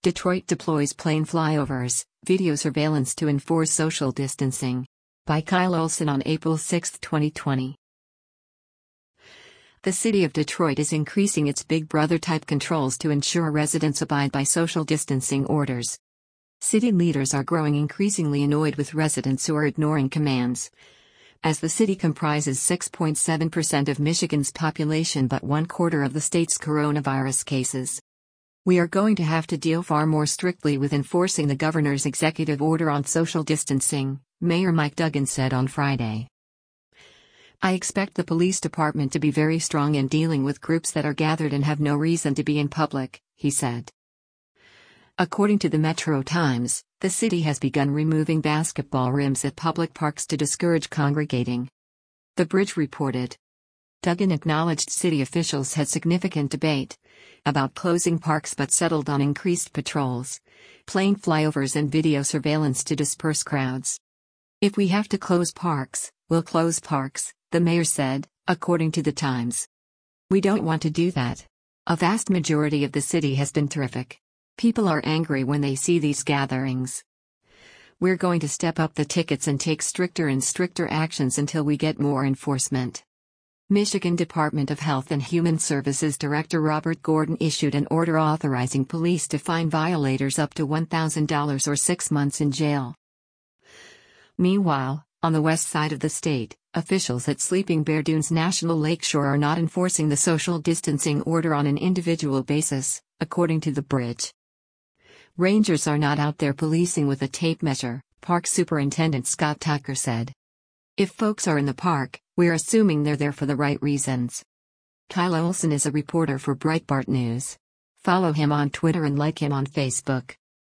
Detroit deploys plane flyovers, video surveillance to enforce social distancing. By Kyle Olson on April 6, 2020. The city of Detroit is increasing its Big Brother-type controls to ensure residents abide by social distancing orders. City leaders are growing increasingly annoyed with residents who are ignoring commands. As the city comprises 6.7% of Michigan's population but 1/4 of the state's coronavirus cases, we are going to have to deal far more strictly with enforcing the governor's executive order on social distancing, Mayor Mike Duggan said on Friday. I expect the police department to be very strong in dealing with groups that are gathered and have no reason to be in public, he said. According to the Metro Times, the city has begun removing basketball rims at public parks to discourage congregating. The Bridge reported. Duggan acknowledged city officials had significant debate about closing parks but settled on increased patrols, plane flyovers and video surveillance to disperse crowds. If we have to close parks, we'll close parks, the mayor said, according to the Times. We don't want to do that. A vast majority of the city has been terrific. People are angry when they see these gatherings. We're going to step up the tickets and take stricter and stricter actions until we get more enforcement. Michigan Department of Health and Human Services Director Robert Gordon issued an order authorizing police to fine violators up to $1,000 or 6 months in jail. Meanwhile, on the west side of the state, officials at Sleeping Bear Dunes National Lakeshore are not enforcing the social distancing order on an individual basis, according to the Bridge. Rangers are not out there policing with a tape measure, Park Superintendent Scott Tucker said. If folks are in the park, we're assuming they're there for the right reasons. Kyle Olson is a reporter for Breitbart News. Follow him on Twitter and like him on Facebook.